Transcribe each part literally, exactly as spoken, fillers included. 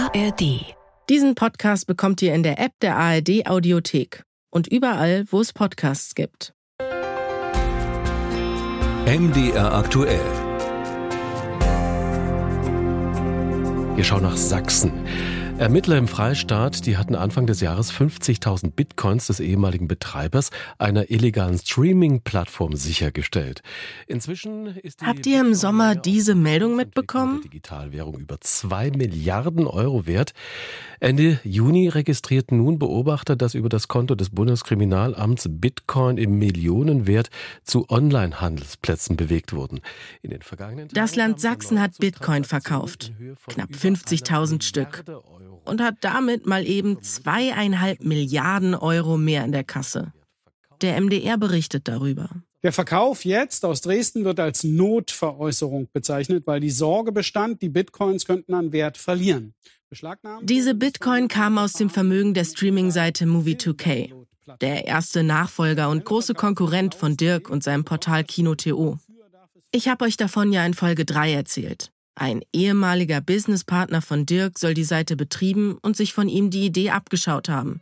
A R D. Diesen Podcast bekommt ihr in der App der A R D Audiothek und überall, wo es Podcasts gibt. M D R aktuell. Wir schauen nach Sachsen. Ermittler im Freistaat, die hatten Anfang des Jahres fünfzigtausend Bitcoins des ehemaligen Betreibers einer illegalen Streaming-Plattform sichergestellt. Inzwischen ist die Habt ihr im Sommer diese Meldung mitbekommen? Die Digitalwährung über zwei Milliarden Euro wert. Ende Juni registrierten nun Beobachter, dass über das Konto des Bundeskriminalamts Bitcoin im Millionenwert zu Online-Handelsplätzen bewegt wurden. In den vergangenen Das Land Sachsen hat Bitcoin verkauft. Knapp fünfzigtausend Stück. Und hat damit mal eben zweieinhalb Milliarden Euro mehr in der Kasse. Der M D R berichtet darüber. Der Verkauf jetzt aus Dresden wird als Notveräußerung bezeichnet, weil die Sorge bestand, die Bitcoins könnten an Wert verlieren. Diese Bitcoin kamen aus dem Vermögen der Streaming-Seite Movie two K, der erste Nachfolger und große Konkurrent von Dirk und seinem Portal Kino.to. Ich habe euch davon ja in Folge drei erzählt. Ein ehemaliger Businesspartner von Dirk soll die Seite betrieben und sich von ihm die Idee abgeschaut haben.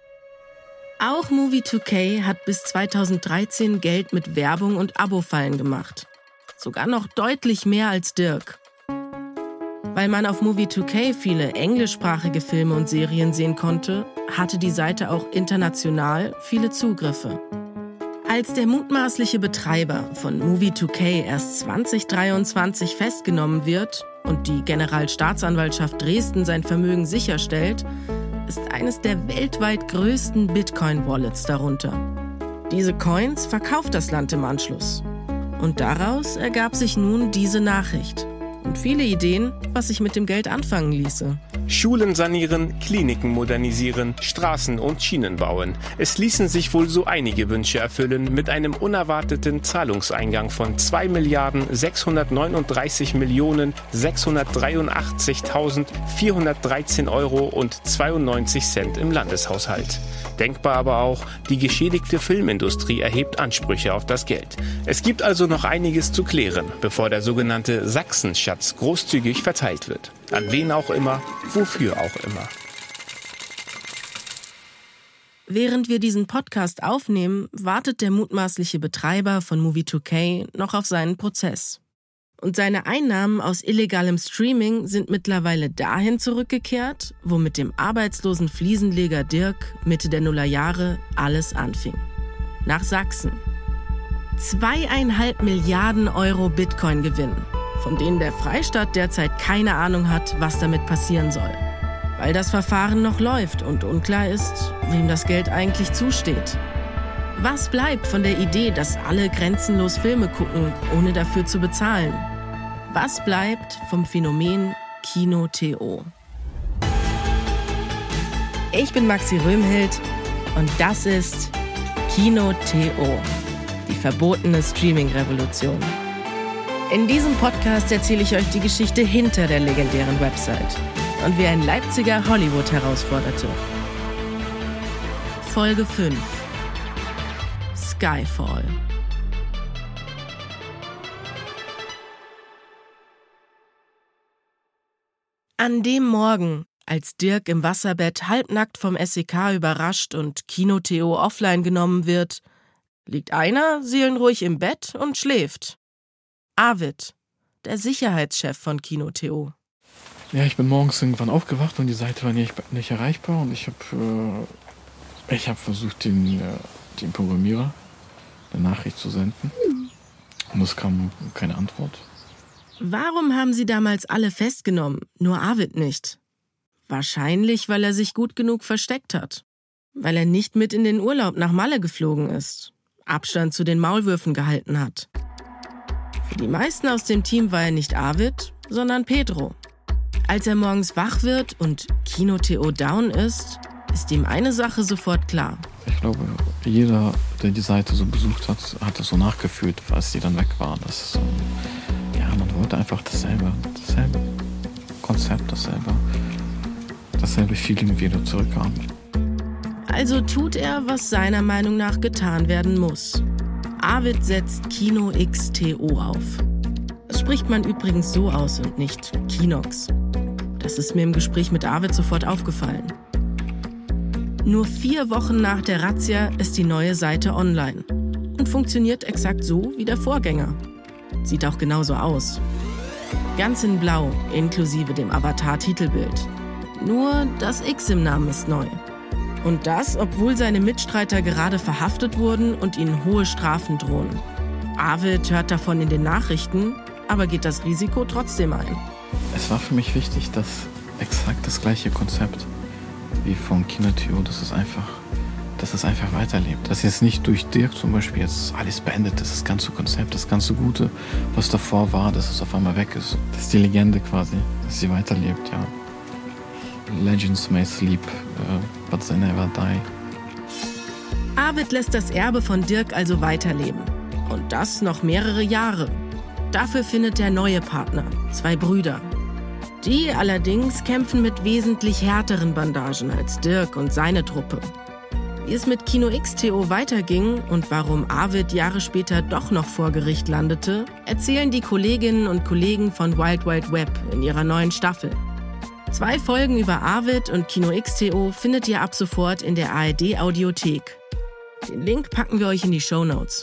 Auch Movie two K hat bis zweitausenddreizehn Geld mit Werbung und Abo-Fallen gemacht. Sogar noch deutlich mehr als Dirk. Weil man auf Movie two K viele englischsprachige Filme und Serien sehen konnte, hatte die Seite auch international viele Zugriffe. Als der mutmaßliche Betreiber von Movie two K erst zwanzig dreiundzwanzig festgenommen wird und die Generalstaatsanwaltschaft Dresden sein Vermögen sicherstellt, ist eines der weltweit größten Bitcoin-Wallets darunter. Diese Coins verkauft das Land im Anschluss. Und daraus ergab sich nun diese Nachricht. Und viele Ideen, was sich mit dem Geld anfangen ließe. Schulen sanieren, Kliniken modernisieren, Straßen und Schienen bauen. Es ließen sich wohl so einige Wünsche erfüllen mit einem unerwarteten Zahlungseingang von zwei Milliarden sechshundertneununddreißig Millionen sechshundertdreiundachtzigtausendvierhundertdreizehn Euro und zweiundneunzig Cent im Landeshaushalt. Denkbar aber auch, die geschädigte Filmindustrie erhebt Ansprüche auf das Geld. Es gibt also noch einiges zu klären, bevor der sogenannte Sachsenschatz großzügig verteilt wird. An wen auch immer, wofür auch immer. Während wir diesen Podcast aufnehmen, wartet der mutmaßliche Betreiber von Movie two K noch auf seinen Prozess. Und seine Einnahmen aus illegalem Streaming sind mittlerweile dahin zurückgekehrt, wo mit dem arbeitslosen Fliesenleger Dirk Mitte der Nullerjahre alles anfing. Nach Sachsen. Zweieinhalb Milliarden Euro Bitcoin-Gewinn, von denen der Freistaat derzeit keine Ahnung hat, was damit passieren soll. Weil das Verfahren noch läuft und unklar ist, wem das Geld eigentlich zusteht. Was bleibt von der Idee, dass alle grenzenlos Filme gucken, ohne dafür zu bezahlen? Was bleibt vom Phänomen Kino.to? Ich bin Maxi Röhmhild und das ist Kino.to, die verbotene Streaming-Revolution. In diesem Podcast erzähle ich euch die Geschichte hinter der legendären Website und wie ein Leipziger Hollywood herausforderte. Folge fünf. Skyfall. An dem Morgen, als Dirk im Wasserbett halbnackt vom S E K überrascht und Kino.to offline genommen wird, liegt einer seelenruhig im Bett und schläft. Arvid, der Sicherheitschef von Kino.to. Ja, ich bin morgens irgendwann aufgewacht und die Seite war nicht, nicht erreichbar und ich habe äh, ich hab versucht, den, äh, den Programmierer eine Nachricht zu senden und es kam keine Antwort. Warum haben sie damals alle festgenommen, nur Arvid nicht? Wahrscheinlich, weil er sich gut genug versteckt hat. Weil er nicht mit in den Urlaub nach Malle geflogen ist, Abstand zu den Maulwürfen gehalten hat. Für die meisten aus dem Team war er nicht Arvid, sondern Pedro. Als er morgens wach wird und Kino.to down ist, ist ihm eine Sache sofort klar. Ich glaube, jeder, der die Seite so besucht hat, hat es so nachgefühlt, als die dann weg waren. Das ist so, ja, man wollte einfach dasselbe, dasselbe Konzept, dasselbe, dasselbe Feeling wieder zurückhaben. Also tut er, was seiner Meinung nach getan werden muss. Arvid setzt Kino.to auf. Das spricht man übrigens so aus und nicht Kinox. Das ist mir im Gespräch mit Arvid sofort aufgefallen. Nur vier Wochen nach der Razzia ist die neue Seite online und funktioniert exakt so wie der Vorgänger. Sieht auch genauso aus. Ganz in Blau, inklusive dem Avatar-Titelbild. Nur das X im Namen ist neu. Und das, obwohl seine Mitstreiter gerade verhaftet wurden und ihnen hohe Strafen drohen. Arvid hört davon in den Nachrichten, aber geht das Risiko trotzdem ein. Es war für mich wichtig, dass exakt das gleiche Konzept wie von Kino.to, dass es einfach, dass es einfach weiterlebt. Dass jetzt nicht durch Dirk zum Beispiel jetzt alles beendet ist, das ganze Konzept, das ganze Gute, was davor war, dass es auf einmal weg ist. Das ist die Legende quasi, dass sie weiterlebt, ja. Legends may sleep, uh, but they never die. Arvid lässt das Erbe von Dirk also weiterleben. Und das noch mehrere Jahre. Dafür findet er neue Partner, zwei Brüder. Die allerdings kämpfen mit wesentlich härteren Bandagen als Dirk und seine Truppe. Wie es mit Kino X T O weiterging und warum Arvid Jahre später doch noch vor Gericht landete, erzählen die Kolleginnen und Kollegen von Wild Wild Web in ihrer neuen Staffel. Zwei Folgen über Arvid und Kino X T O findet ihr ab sofort in der A R D-Audiothek. Den Link packen wir euch in die Shownotes.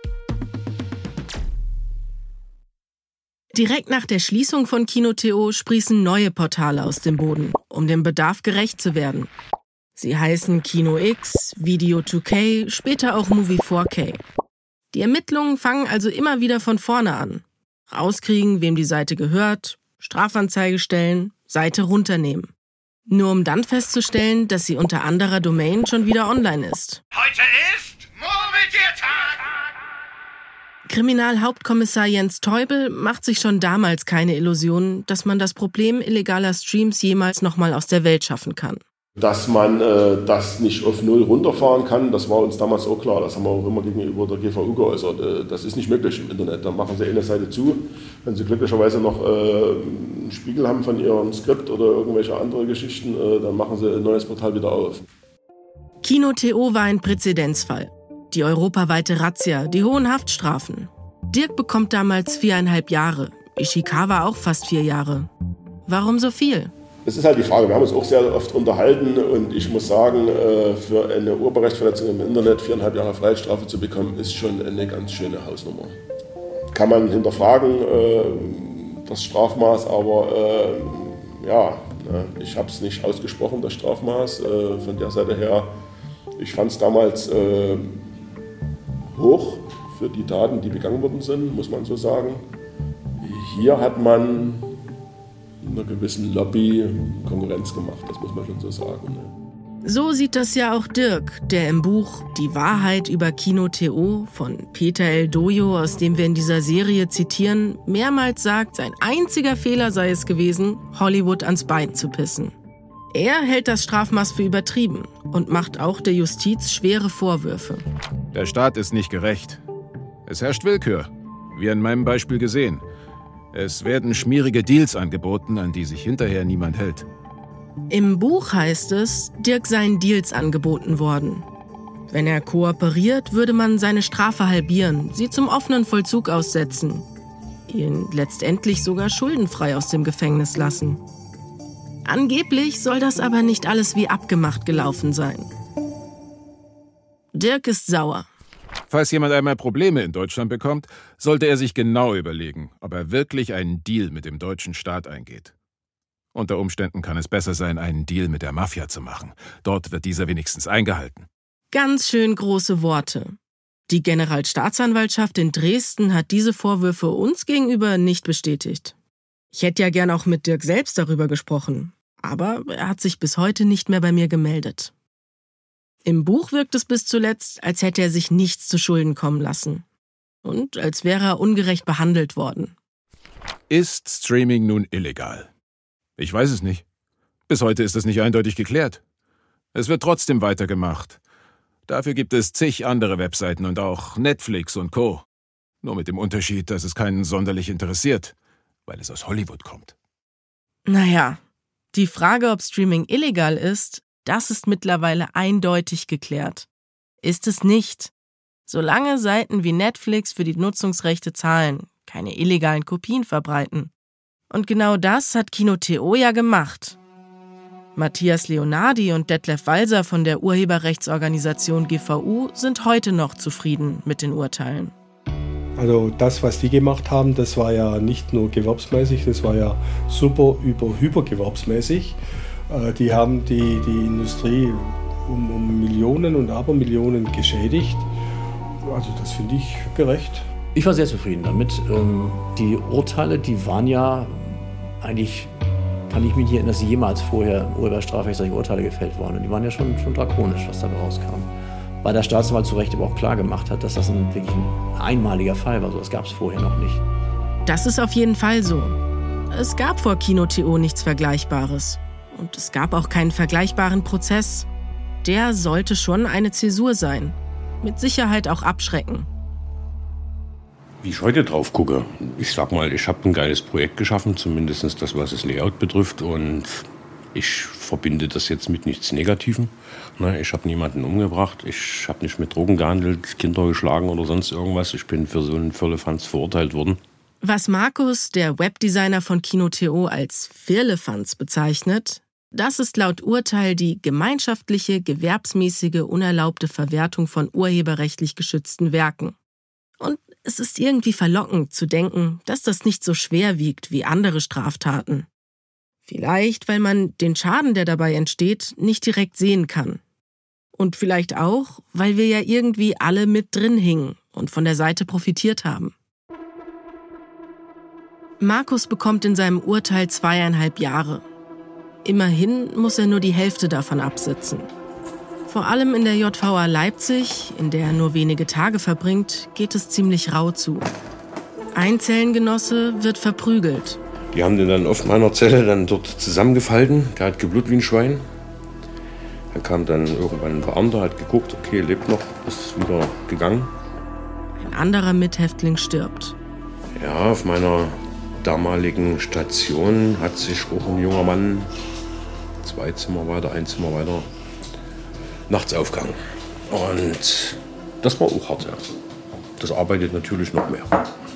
Direkt nach der Schließung von Kino.to sprießen neue Portale aus dem Boden, um dem Bedarf gerecht zu werden. Sie heißen Kino X, Video zwei K, später auch Movie vier K. Die Ermittlungen fangen also immer wieder von vorne an. Rauskriegen, wem die Seite gehört, Strafanzeige stellen, Seite runternehmen. Nur um dann festzustellen, dass sie unter anderer Domain schon wieder online ist. Heute ist Murmeltiertag! Kriminalhauptkommissar Jens Teubel macht sich schon damals keine Illusionen, dass man das Problem illegaler Streams jemals nochmal aus der Welt schaffen kann. Dass man äh, das nicht auf Null runterfahren kann, das war uns damals auch klar. Das haben wir auch immer gegenüber der G V U geäußert. Äh, das ist nicht möglich im Internet. Da machen sie eine Seite zu. Wenn sie glücklicherweise noch äh, einen Spiegel haben von ihrem Skript oder irgendwelche andere Geschichten, äh, dann machen sie ein neues Portal wieder auf. Kino.to war ein Präzedenzfall. Die europaweite Razzia, die hohen Haftstrafen. Dirk bekommt damals viereinhalb Jahre. Ishikawa auch fast vier Jahre. Warum so viel? Das ist halt die Frage. Wir haben uns auch sehr oft unterhalten und ich muss sagen, für eine Urheberrechtsverletzung im Internet viereinhalb Jahre Freiheitsstrafe zu bekommen, ist schon eine ganz schöne Hausnummer. Kann man hinterfragen, das Strafmaß, aber ja, ich habe es nicht ausgesprochen, das Strafmaß. Von der Seite her, ich fand es damals hoch für die Taten, die begangen worden sind, muss man so sagen. Hier hat man einer gewissen Lobby Konkurrenz gemacht, das muss man schon so sagen. Ne? So sieht das ja auch Dirk, der im Buch Die Wahrheit über Kino.to von Peter L. Dojo, aus dem wir in dieser Serie zitieren, mehrmals sagt, sein einziger Fehler sei es gewesen, Hollywood ans Bein zu pissen. Er hält das Strafmaß für übertrieben und macht auch der Justiz schwere Vorwürfe. Der Staat ist nicht gerecht. Es herrscht Willkür, wie in meinem Beispiel gesehen. Es werden schmierige Deals angeboten, an die sich hinterher niemand hält. Im Buch heißt es, Dirk seien Deals angeboten worden. Wenn er kooperiert, würde man seine Strafe halbieren, sie zum offenen Vollzug aussetzen, ihn letztendlich sogar schuldenfrei aus dem Gefängnis lassen. Angeblich soll das aber nicht alles wie abgemacht gelaufen sein. Dirk ist sauer. Falls jemand einmal Probleme in Deutschland bekommt, sollte er sich genau überlegen, ob er wirklich einen Deal mit dem deutschen Staat eingeht. Unter Umständen kann es besser sein, einen Deal mit der Mafia zu machen. Dort wird dieser wenigstens eingehalten. Ganz schön große Worte. Die Generalstaatsanwaltschaft in Dresden hat diese Vorwürfe uns gegenüber nicht bestätigt. Ich hätte ja gern auch mit Dirk selbst darüber gesprochen, aber er hat sich bis heute nicht mehr bei mir gemeldet. Im Buch wirkt es bis zuletzt, als hätte er sich nichts zu Schulden kommen lassen. Und als wäre er ungerecht behandelt worden. Ist Streaming nun illegal? Ich weiß es nicht. Bis heute ist es nicht eindeutig geklärt. Es wird trotzdem weitergemacht. Dafür gibt es zig andere Webseiten und auch Netflix und Co. Nur mit dem Unterschied, dass es keinen sonderlich interessiert, weil es aus Hollywood kommt. Naja, die Frage, ob Streaming illegal ist, das ist mittlerweile eindeutig geklärt. Ist es nicht. Solange Seiten wie Netflix für die Nutzungsrechte zahlen, keine illegalen Kopien verbreiten. Und genau das hat Kino.to ja gemacht. Matthias Leonardi und Detlef Walser von der Urheberrechtsorganisation G V U sind heute noch zufrieden mit den Urteilen. Also das, was die gemacht haben, das war ja nicht nur gewerbsmäßig, das war ja super über hypergewerbsmäßig. Die haben die, die Industrie um, um Millionen und Abermillionen geschädigt. Also das finde ich gerecht. Ich war sehr zufrieden damit. Die Urteile, die waren ja eigentlich, kann ich mich nicht erinnern, dass jemals vorher urheberstrafrechtlich solche Urteile gefällt waren. Und die waren ja schon, schon drakonisch, was dabei rauskam. Weil der Staatsanwalt zu Recht aber auch klar gemacht hat, dass das ein wirklich ein einmaliger Fall war. So, das gab es vorher noch nicht. Das ist auf jeden Fall so. Es gab vor Kino.to nichts Vergleichbares. Und es gab auch keinen vergleichbaren Prozess. Der sollte schon eine Zäsur sein. Mit Sicherheit auch abschrecken. Wie ich heute drauf gucke, ich sag mal, ich habe ein geiles Projekt geschaffen, zumindest das, was das Layout betrifft. Und ich verbinde das jetzt mit nichts Negativem. Ich habe niemanden umgebracht, ich habe nicht mit Drogen gehandelt, Kinder geschlagen oder sonst irgendwas. Ich bin für so einen Firlefanz verurteilt worden. Was Markus, der Webdesigner von Kino.to, als Firlefanz bezeichnet, das ist laut Urteil die gemeinschaftliche, gewerbsmäßige, unerlaubte Verwertung von urheberrechtlich geschützten Werken. Und es ist irgendwie verlockend zu denken, dass das nicht so schwer wiegt wie andere Straftaten. Vielleicht, weil man den Schaden, der dabei entsteht, nicht direkt sehen kann. Und vielleicht auch, weil wir ja irgendwie alle mit drin hingen und von der Seite profitiert haben. Markus bekommt in seinem Urteil zweieinhalb Jahre. Immerhin muss er nur die Hälfte davon absitzen. Vor allem in der J V A Leipzig, in der er nur wenige Tage verbringt, geht es ziemlich rau zu. Ein Zellengenosse wird verprügelt. Die haben den dann auf meiner Zelle dann dort zusammengefalten. Der hat geblutet wie ein Schwein. Da kam dann irgendwann ein Beamter, hat geguckt, okay, lebt noch, ist wieder gegangen. Ein anderer Mithäftling stirbt. Ja, auf meiner damaligen Station hat sich auch ein junger Mann, zwei Zimmer weiter, ein Zimmer weiter, nachts aufgehangen. Und das war auch hart, ja. Das arbeitet natürlich noch mehr.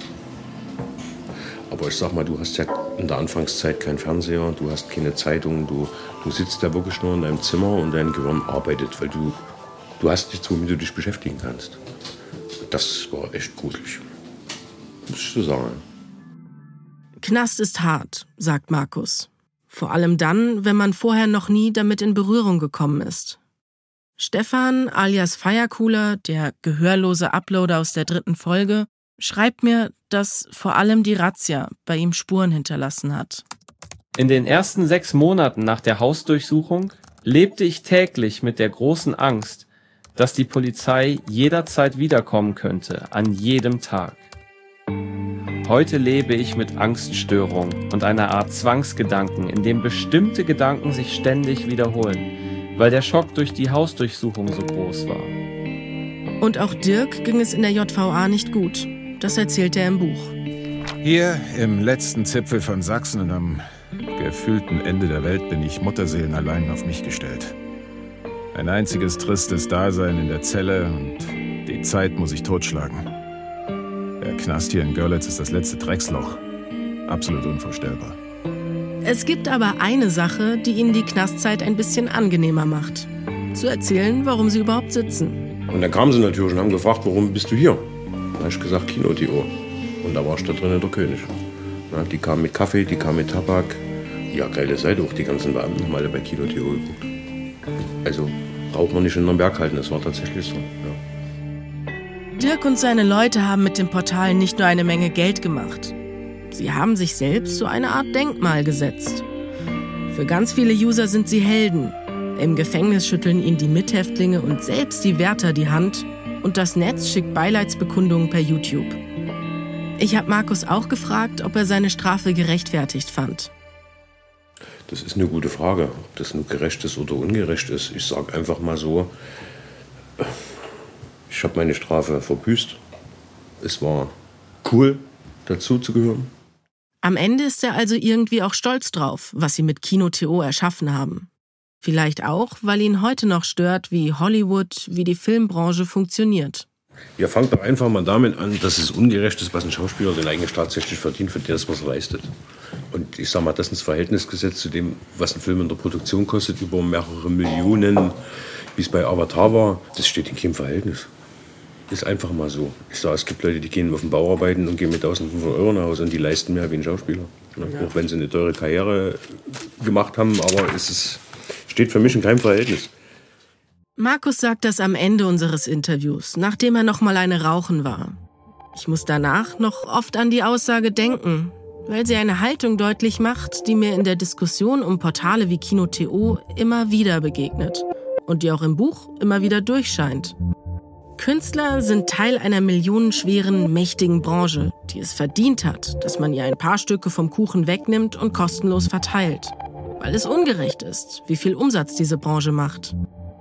Aber ich sag mal, du hast ja in der Anfangszeit keinen Fernseher, du hast keine Zeitung, du, du sitzt ja wirklich nur in deinem Zimmer und dein Gehirn arbeitet, weil du, du hast nichts, womit du dich beschäftigen kannst. Das war echt gruselig, muss ich so sagen. Knast ist hart, sagt Markus. Vor allem dann, wenn man vorher noch nie damit in Berührung gekommen ist. Stefan, alias Feiercooler, der gehörlose Uploader aus der dritten Folge, schreibt mir, dass vor allem die Razzia bei ihm Spuren hinterlassen hat. In den ersten sechs Monaten nach der Hausdurchsuchung lebte ich täglich mit der großen Angst, dass die Polizei jederzeit wiederkommen könnte, an jedem Tag. Heute lebe ich mit Angststörungen und einer Art Zwangsgedanken, in dem bestimmte Gedanken sich ständig wiederholen, weil der Schock durch die Hausdurchsuchung so groß war. Und auch Dirk ging es in der J V A nicht gut. Das erzählt er im Buch. Hier im letzten Zipfel von Sachsen und am gefühlten Ende der Welt bin ich mutterseelenallein auf mich gestellt. Ein einziges tristes Dasein in der Zelle und die Zeit muss ich totschlagen. Der Knast hier in Görlitz ist das letzte Drecksloch. Absolut unvorstellbar. Es gibt aber eine Sache, die ihnen die Knastzeit ein bisschen angenehmer macht. Zu erzählen, warum sie überhaupt sitzen. Und dann kamen sie natürlich und haben gefragt, warum bist du hier? Da habe ich gesagt, Kino.to. Und da war ich da drinnen der König. Na, die kamen mit Kaffee, die kamen mit Tabak. Ja, geile Seite, auch die ganzen Beamten haben alle bei Kino.to geguckt. Also braucht man nicht in den Berg halten, das war tatsächlich so. Ja. Dirk und seine Leute haben mit dem Portal nicht nur eine Menge Geld gemacht. Sie haben sich selbst so eine Art Denkmal gesetzt. Für ganz viele User sind sie Helden. Im Gefängnis schütteln ihnen die Mithäftlinge und selbst die Wärter die Hand und das Netz schickt Beileidsbekundungen per YouTube. Ich habe Markus auch gefragt, ob er seine Strafe gerechtfertigt fand. Das ist eine gute Frage, ob das nun gerecht ist oder ungerecht ist. Ich sage einfach mal so, ich habe meine Strafe verbüßt. Es war cool, dazu zu gehören. Am Ende ist er also irgendwie auch stolz drauf, was sie mit Kino.to erschaffen haben. Vielleicht auch, weil ihn heute noch stört, wie Hollywood, wie die Filmbranche funktioniert. Ja, fangt doch einfach mal damit an, dass es ungerecht ist, was ein Schauspieler denn eigentlich tatsächlich verdient für das, was er leistet. Und ich sag mal, das ins Verhältnis gesetzt zu dem, was ein Film in der Produktion kostet, über mehrere Millionen, wie es bei Avatar war, das steht in keinem Verhältnis. Ist einfach mal so. Ich sage, es gibt Leute, die gehen auf den Bau arbeiten und gehen mit eintausendfünfhundert Euro nach Hause und die leisten mehr wie ein Schauspieler. Ja. Auch wenn sie eine teure Karriere gemacht haben, aber es ist, steht für mich in keinem Verhältnis. Markus sagt das am Ende unseres Interviews, nachdem er noch mal eine rauchen war. Ich muss danach noch oft an die Aussage denken, weil sie eine Haltung deutlich macht, die mir in der Diskussion um Portale wie Kino.to immer wieder begegnet und die auch im Buch immer wieder durchscheint. Künstler sind Teil einer millionenschweren, mächtigen Branche, die es verdient hat, dass man ihr ein paar Stücke vom Kuchen wegnimmt und kostenlos verteilt. Weil es ungerecht ist, wie viel Umsatz diese Branche macht.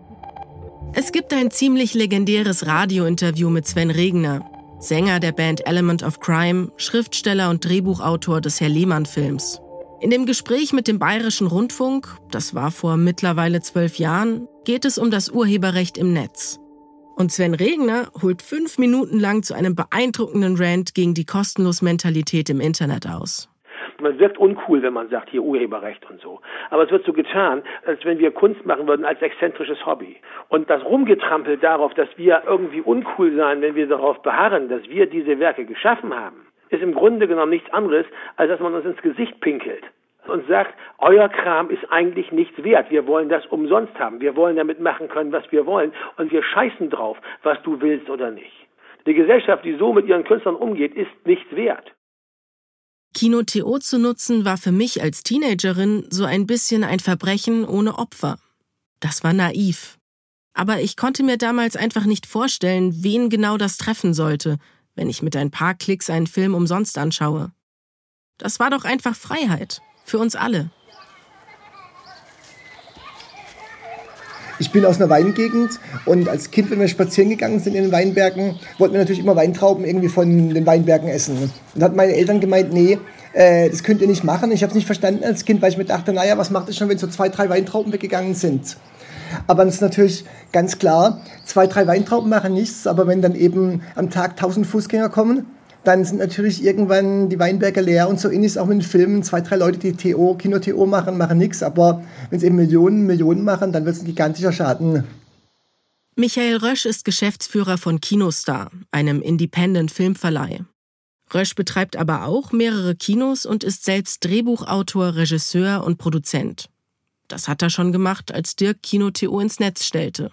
Es gibt ein ziemlich legendäres Radiointerview mit Sven Regner, Sänger der Band Element of Crime, Schriftsteller und Drehbuchautor des Herr Lehmann-Films. In dem Gespräch mit dem Bayerischen Rundfunk, das war vor mittlerweile zwölf Jahren, geht es um das Urheberrecht im Netz. Und Sven Regner holt fünf Minuten lang zu einem beeindruckenden Rant gegen die Kostenlos-Mentalität im Internet aus. Man wirkt uncool, wenn man sagt, hier Urheberrecht und so. Aber es wird so getan, als wenn wir Kunst machen würden als exzentrisches Hobby. Und das Rumgetrampel darauf, dass wir irgendwie uncool seien, wenn wir darauf beharren, dass wir diese Werke geschaffen haben, ist im Grunde genommen nichts anderes, als dass man uns ins Gesicht pinkelt und sagt, euer Kram ist eigentlich nichts wert. Wir wollen das umsonst haben. Wir wollen damit machen können, was wir wollen. Und wir scheißen drauf, was du willst oder nicht. Die Gesellschaft, die so mit ihren Künstlern umgeht, ist nichts wert. Kino.to zu nutzen war für mich als Teenagerin so ein bisschen ein Verbrechen ohne Opfer. Das war naiv. Aber ich konnte mir damals einfach nicht vorstellen, wen genau das treffen sollte, wenn ich mit ein paar Klicks einen Film umsonst anschaue. Das war doch einfach Freiheit. Für uns alle. Ich bin aus einer Weingegend und als Kind, wenn wir spazieren gegangen sind in den Weinbergen, wollten wir natürlich immer Weintrauben irgendwie von den Weinbergen essen. Und hat meine Eltern gemeint, nee, äh, das könnt ihr nicht machen. Ich habe es nicht verstanden als Kind, weil ich mir dachte, naja, was macht es schon, wenn so zwei, drei Weintrauben weggegangen sind? Aber es ist natürlich ganz klar, zwei, drei Weintrauben machen nichts, aber wenn dann eben am Tag tausend Fußgänger kommen, dann sind natürlich irgendwann die Weinberge leer und so ähnlich ist auch mit den Filmen. Zwei, drei Leute, die T O, Kino-T O machen, machen nichts, aber wenn sie eben Millionen, Millionen machen, dann wird es ein gigantischer Schaden. Michael Rösch ist Geschäftsführer von Kinostar, einem Independent-Filmverleih. Rösch betreibt aber auch mehrere Kinos und ist selbst Drehbuchautor, Regisseur und Produzent. Das hat er schon gemacht, als Dirk Kino.to ins Netz stellte.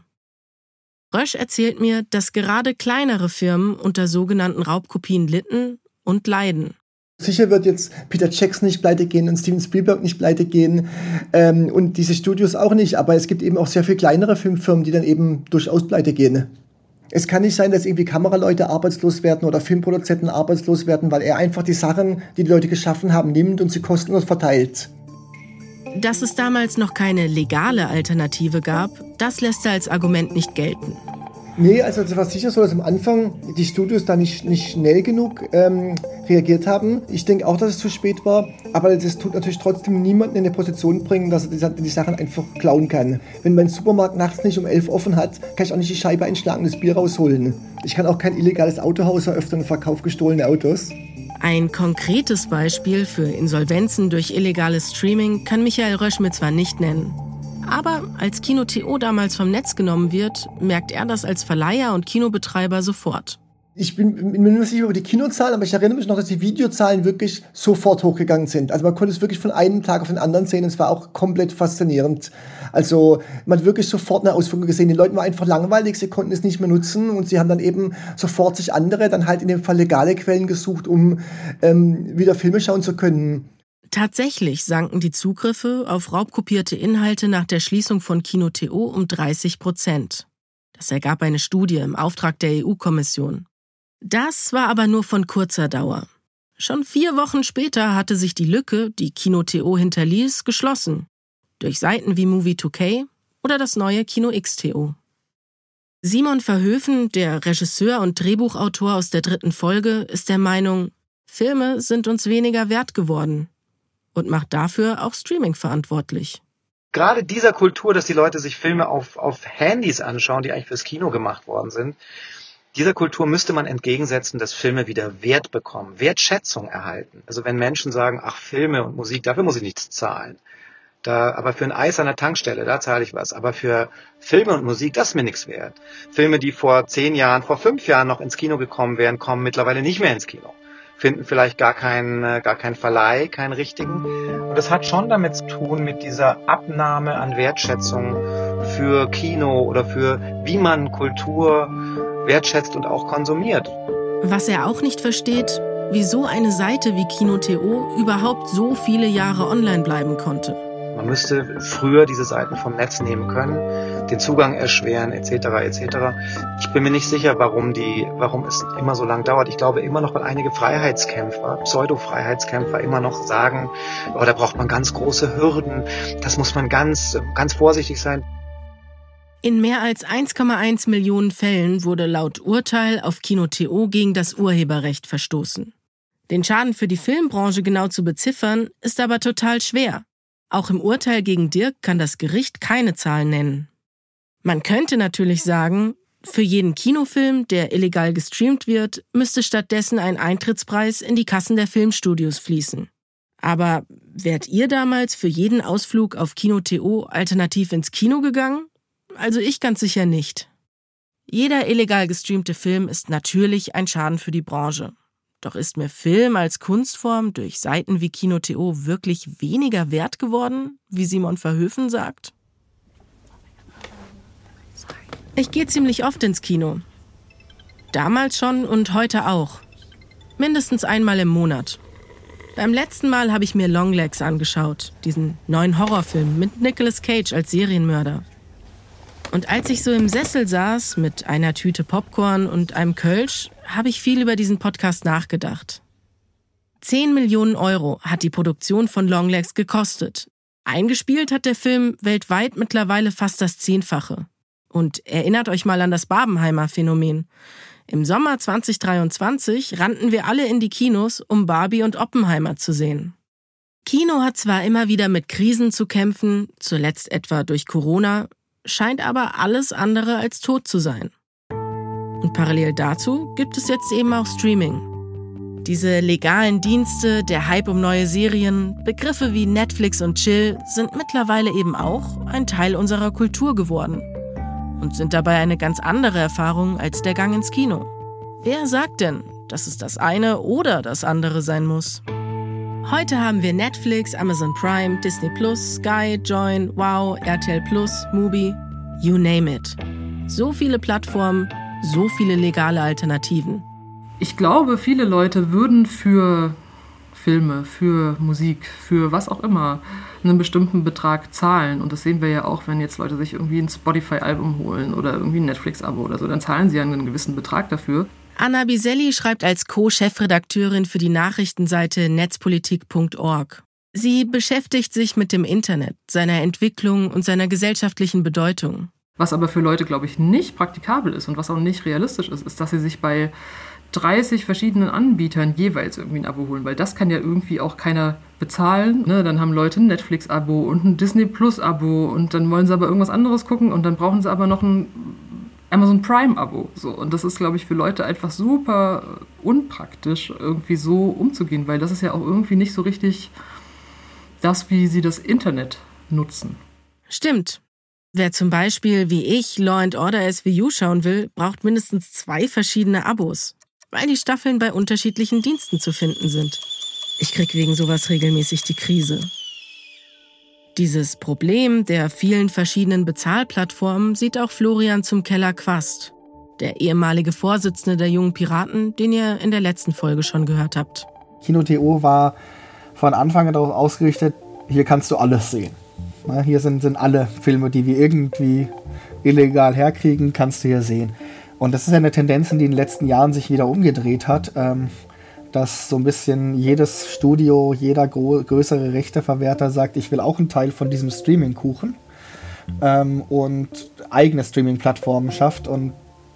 Rösch erzählt mir, dass gerade kleinere Firmen unter sogenannten Raubkopien litten und leiden. Sicher wird jetzt Peter Jackson nicht pleite gehen und Steven Spielberg nicht pleite gehen ähm, und diese Studios auch nicht, aber es gibt eben auch sehr viele kleinere Filmfirmen, die dann eben durchaus pleite gehen. Es kann nicht sein, dass irgendwie Kameraleute arbeitslos werden oder Filmproduzenten arbeitslos werden, weil er einfach die Sachen, die die Leute geschaffen haben, nimmt und sie kostenlos verteilt. Dass es damals noch keine legale Alternative gab, das lässt er als Argument nicht gelten. Nee, also es war sicher so, dass am Anfang die Studios da nicht, nicht schnell genug ähm, reagiert haben. Ich denke auch, dass es zu spät war, aber das tut natürlich trotzdem niemanden in eine Position bringen, dass er die, die Sachen einfach klauen kann. Wenn mein Supermarkt nachts nicht um elf offen hat, kann ich auch nicht die Scheibe einschlagen und das Bier rausholen. Ich kann auch kein illegales Autohaus eröffnen und verkaufe gestohlene Autos. Ein konkretes Beispiel für Insolvenzen durch illegales Streaming kann Michael Rösch mir zwar nicht nennen. Aber als Kino.to damals vom Netz genommen wird, merkt er das als Verleiher und Kinobetreiber sofort. Ich bin mir nicht sicher über die Kinozahlen, aber ich erinnere mich noch, dass die Videozahlen wirklich sofort hochgegangen sind. Also man konnte es wirklich von einem Tag auf den anderen sehen und es war auch komplett faszinierend. Also man hat wirklich sofort eine Auswirkung gesehen. Die Leute waren einfach langweilig, sie konnten es nicht mehr nutzen und sie haben dann eben sofort sich andere, dann halt in dem Fall legale Quellen gesucht, um ähm, wieder Filme schauen zu können. Tatsächlich sanken die Zugriffe auf raubkopierte Inhalte nach der Schließung von Kino.to um dreißig Prozent. Das ergab eine Studie im Auftrag der E U-Kommission. Das war aber nur von kurzer Dauer. Schon vier Wochen später hatte sich die Lücke, die Kino.to hinterließ, geschlossen. Durch Seiten wie Movie two K oder das neue Kino X T O. Simon Verhoeven, der Regisseur und Drehbuchautor aus der dritten Folge, ist der Meinung, Filme sind uns weniger wert geworden und macht dafür auch Streaming verantwortlich. Gerade dieser Kultur, dass die Leute sich Filme auf, auf Handys anschauen, die eigentlich fürs Kino gemacht worden sind, Dieser Kultur müsste man entgegensetzen, dass Filme wieder Wert bekommen, Wertschätzung erhalten. Also wenn Menschen sagen, ach, Filme und Musik, dafür muss ich nichts zahlen. Da, aber für ein Eis an der Tankstelle, da zahle ich was. Aber für Filme und Musik, das ist mir nichts wert. Filme, die vor zehn Jahren, vor fünf Jahren noch ins Kino gekommen wären, kommen mittlerweile nicht mehr ins Kino. Finden vielleicht gar keinen, gar keinen Verleih, keinen richtigen. Und das hat schon damit zu tun, mit dieser Abnahme an Wertschätzung für Kino oder für wie man Kultur wertschätzt und auch konsumiert. Was er auch nicht versteht, wieso eine Seite wie Kino.to überhaupt so viele Jahre online bleiben konnte. Man müsste früher diese Seiten vom Netz nehmen können, den Zugang erschweren, et cetera et cetera. Ich bin mir nicht sicher, warum die, warum es immer so lang dauert. Ich glaube immer noch, weil einige Freiheitskämpfer, Pseudo-Freiheitskämpfer immer noch sagen, oh, da braucht man ganz große Hürden, das muss man ganz, ganz vorsichtig sein. In mehr als eins Komma eins Millionen Fällen wurde laut Urteil auf Kino.to gegen das Urheberrecht verstoßen. Den Schaden für die Filmbranche genau zu beziffern, ist aber total schwer. Auch im Urteil gegen Dirk kann das Gericht keine Zahlen nennen. Man könnte natürlich sagen, für jeden Kinofilm, der illegal gestreamt wird, müsste stattdessen ein Eintrittspreis in die Kassen der Filmstudios fließen. Aber wärt ihr damals für jeden Ausflug auf Kino.to alternativ ins Kino gegangen? Also ich ganz sicher nicht. Jeder illegal gestreamte Film ist natürlich ein Schaden für die Branche. Doch ist mir Film als Kunstform durch Seiten wie Kino.to wirklich weniger wert geworden, wie Simon Verhoeven sagt? Ich gehe ziemlich oft ins Kino. Damals schon und heute auch. Mindestens einmal im Monat. Beim letzten Mal habe ich mir Longlegs angeschaut, diesen neuen Horrorfilm mit Nicolas Cage als Serienmörder. Und als ich so im Sessel saß, mit einer Tüte Popcorn und einem Kölsch, habe ich viel über diesen Podcast nachgedacht. Zehn Millionen Euro hat die Produktion von Longlegs gekostet. Eingespielt hat der Film weltweit mittlerweile fast das Zehnfache. Und erinnert euch mal an das Barbenheimer-Phänomen. Im Sommer zwanzig dreiundzwanzig rannten wir alle in die Kinos, um Barbie und Oppenheimer zu sehen. Kino hat zwar immer wieder mit Krisen zu kämpfen, zuletzt etwa durch Corona, scheint aber alles andere als tot zu sein. Und parallel dazu gibt es jetzt eben auch Streaming. Diese legalen Dienste, der Hype um neue Serien, Begriffe wie Netflix und Chill sind mittlerweile eben auch ein Teil unserer Kultur geworden und sind dabei eine ganz andere Erfahrung als der Gang ins Kino. Wer sagt denn, dass es das eine oder das andere sein muss? Heute haben wir Netflix, Amazon Prime, Disney Plus, Sky, Join, Wow, R T L Plus, Mubi, you name it. So viele Plattformen, so viele legale Alternativen. Ich glaube, viele Leute würden für Filme, für Musik, für was auch immer einen bestimmten Betrag zahlen. Und das sehen wir ja auch, wenn jetzt Leute sich irgendwie ein Spotify-Album holen oder irgendwie ein Netflix-Abo oder so, dann zahlen sie ja einen gewissen Betrag dafür. Anna Biselli schreibt als Co-Chefredakteurin für die Nachrichtenseite netzpolitik punkt org. Sie beschäftigt sich mit dem Internet, seiner Entwicklung und seiner gesellschaftlichen Bedeutung. Was aber für Leute, glaube ich, nicht praktikabel ist und was auch nicht realistisch ist, ist, dass sie sich bei dreißig verschiedenen Anbietern jeweils irgendwie ein Abo holen, weil das kann ja irgendwie auch keiner bezahlen. Ne? Dann haben Leute ein Netflix-Abo und ein Disney Plus-Abo und dann wollen sie aber irgendwas anderes gucken und dann brauchen sie aber noch ein Amazon Prime-Abo. So. Und das ist, glaube ich, für Leute einfach super unpraktisch, irgendwie so umzugehen, weil das ist ja auch irgendwie nicht so richtig das, wie sie das Internet nutzen. Stimmt. Wer zum Beispiel, wie ich, Law and Order S V U schauen will, braucht mindestens zwei verschiedene Abos, weil die Staffeln bei unterschiedlichen Diensten zu finden sind. Ich krieg wegen sowas regelmäßig die Krise. Dieses Problem der vielen verschiedenen Bezahlplattformen sieht auch Florian zum Keller-Quast, der ehemalige Vorsitzende der Jungen Piraten, den ihr in der letzten Folge schon gehört habt. Kino.to war von Anfang an darauf ausgerichtet, hier kannst du alles sehen. Hier sind, sind alle Filme, die wir irgendwie illegal herkriegen, kannst du hier sehen. Und das ist ja eine Tendenz, die in den letzten Jahren sich wieder umgedreht hat, ähm, dass so ein bisschen jedes Studio, jeder gro- größere Rechteverwerter sagt, ich will auch einen Teil von diesem Streaming-Kuchen ähm, und eigene Streaming-Plattformen schafft. Und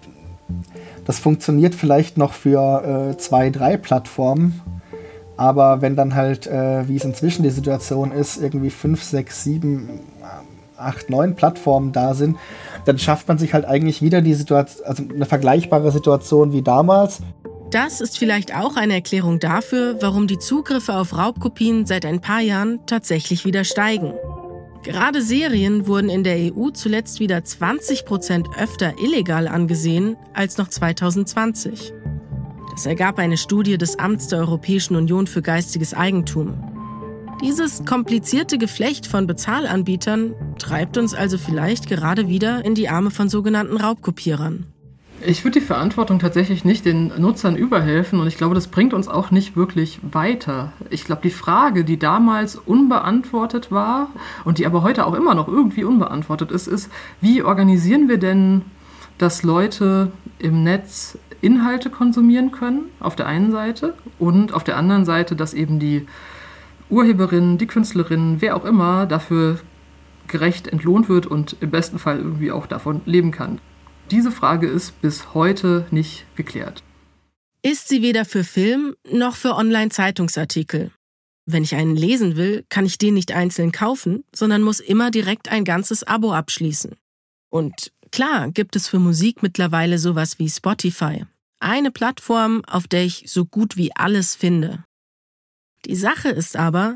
das funktioniert vielleicht noch für äh, zwei, drei Plattformen. Aber wenn dann halt, äh, wie es inzwischen die Situation ist, irgendwie fünf, sechs, sieben acht, neun Plattformen da sind, dann schafft man sich halt eigentlich wieder die Situation, also eine vergleichbare Situation wie damals. Das ist vielleicht auch eine Erklärung dafür, warum die Zugriffe auf Raubkopien seit ein paar Jahren tatsächlich wieder steigen. Gerade Serien wurden in der E U zuletzt wieder zwanzig Prozent öfter illegal angesehen als noch zwanzig zwanzig. Das ergab eine Studie des Amts der Europäischen Union für geistiges Eigentum. Dieses komplizierte Geflecht von Bezahlanbietern treibt uns also vielleicht gerade wieder in die Arme von sogenannten Raubkopierern. Ich würde die Verantwortung tatsächlich nicht den Nutzern überhelfen und ich glaube, das bringt uns auch nicht wirklich weiter. Ich glaube, die Frage, die damals unbeantwortet war und die aber heute auch immer noch irgendwie unbeantwortet ist, ist, wie organisieren wir denn, dass Leute im Netz Inhalte konsumieren können, auf der einen Seite, und auf der anderen Seite, dass eben die Urheberinnen, die Künstlerinnen, wer auch immer dafür gerecht entlohnt wird und im besten Fall irgendwie auch davon leben kann. Diese Frage ist bis heute nicht geklärt. Ist sie weder für Film noch für Online-Zeitungsartikel. Wenn ich einen lesen will, kann ich den nicht einzeln kaufen, sondern muss immer direkt ein ganzes Abo abschließen. Und klar gibt es für Musik mittlerweile sowas wie Spotify. Eine Plattform, auf der ich so gut wie alles finde. Die Sache ist aber,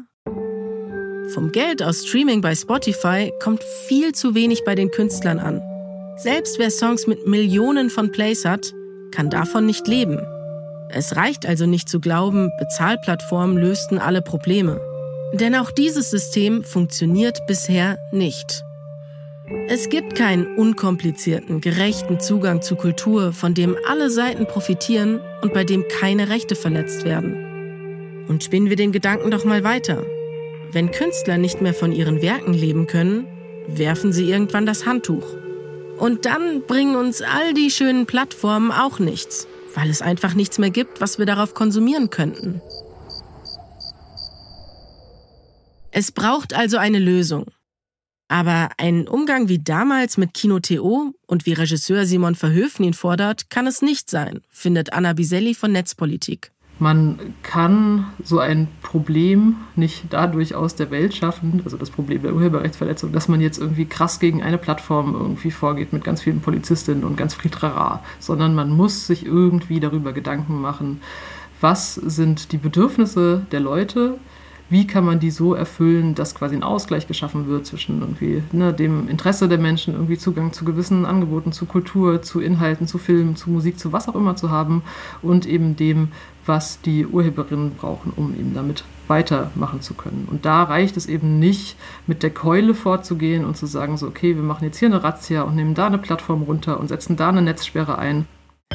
vom Geld aus Streaming bei Spotify kommt viel zu wenig bei den Künstlern an. Selbst wer Songs mit Millionen von Plays hat, kann davon nicht leben. Es reicht also nicht zu glauben, Bezahlplattformen lösten alle Probleme. Denn auch dieses System funktioniert bisher nicht. Es gibt keinen unkomplizierten, gerechten Zugang zu Kultur, von dem alle Seiten profitieren und bei dem keine Rechte verletzt werden. Und spinnen wir den Gedanken doch mal weiter. Wenn Künstler nicht mehr von ihren Werken leben können, werfen sie irgendwann das Handtuch. Und dann bringen uns all die schönen Plattformen auch nichts, weil es einfach nichts mehr gibt, was wir darauf konsumieren könnten. Es braucht also eine Lösung. Aber ein Umgang wie damals mit Kino T O und wie Regisseur Simon Verhoeven ihn fordert, kann es nicht sein, findet Anna Biselli von Netzpolitik. Man kann so ein Problem nicht dadurch aus der Welt schaffen, also das Problem der Urheberrechtsverletzung, dass man jetzt irgendwie krass gegen eine Plattform irgendwie vorgeht mit ganz vielen Polizistinnen und ganz viel Trara, sondern man muss sich irgendwie darüber Gedanken machen, was sind die Bedürfnisse der Leute, wie kann man die so erfüllen, dass quasi ein Ausgleich geschaffen wird zwischen irgendwie, ne, dem Interesse der Menschen, irgendwie Zugang zu gewissen Angeboten, zu Kultur, zu Inhalten, zu Filmen, zu Musik, zu was auch immer zu haben und eben dem, was die Urheberinnen brauchen, um eben damit weitermachen zu können. Und da reicht es eben nicht, mit der Keule vorzugehen und zu sagen, so okay, wir machen jetzt hier eine Razzia und nehmen da eine Plattform runter und setzen da eine Netzsperre ein.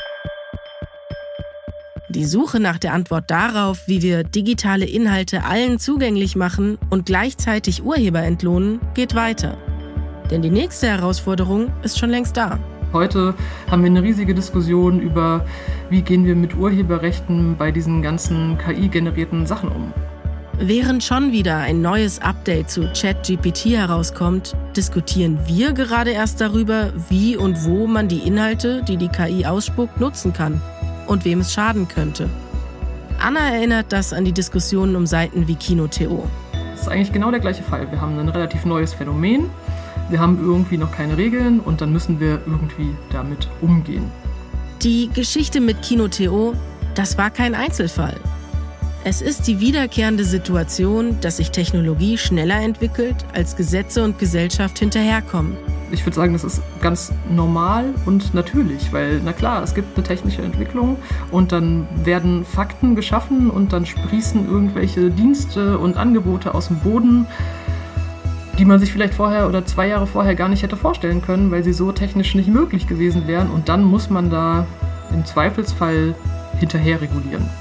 Die Suche nach der Antwort darauf, wie wir digitale Inhalte allen zugänglich machen und gleichzeitig Urheber entlohnen, geht weiter. Denn die nächste Herausforderung ist schon längst da. Heute haben wir eine riesige Diskussion über, wie gehen wir mit Urheberrechten bei diesen ganzen K I-generierten Sachen um. Während schon wieder ein neues Update zu ChatGPT herauskommt, diskutieren wir gerade erst darüber, wie und wo man die Inhalte, die die K I ausspuckt, nutzen kann und wem es schaden könnte. Anna erinnert das an die Diskussionen um Seiten wie Kino T O. Das ist eigentlich genau der gleiche Fall. Wir haben ein relativ neues Phänomen, wir haben irgendwie noch keine Regeln und dann müssen wir irgendwie damit umgehen. Die Geschichte mit Kino T O, das war kein Einzelfall. Es ist die wiederkehrende Situation, dass sich Technologie schneller entwickelt, als Gesetze und Gesellschaft hinterherkommen. Ich würde sagen, das ist ganz normal und natürlich, weil, na klar, es gibt eine technische Entwicklung und dann werden Fakten geschaffen und dann sprießen irgendwelche Dienste und Angebote aus dem Boden, die man sich vielleicht vorher oder zwei Jahre vorher gar nicht hätte vorstellen können, weil sie so technisch nicht möglich gewesen wären. Und dann muss man da im Zweifelsfall hinterher regulieren.